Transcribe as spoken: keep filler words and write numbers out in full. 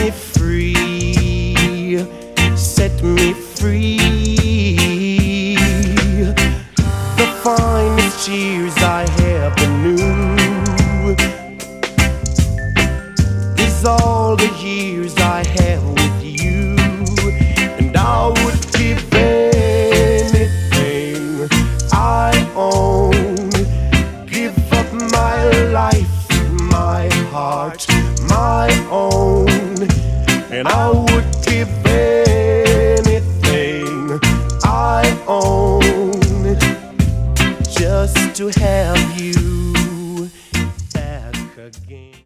me free, set me free. The finest years I ever knew is all the years I have with you, and I would give anything I own, give up my life, my heart, my own, and I would give anything I own just to have you back again.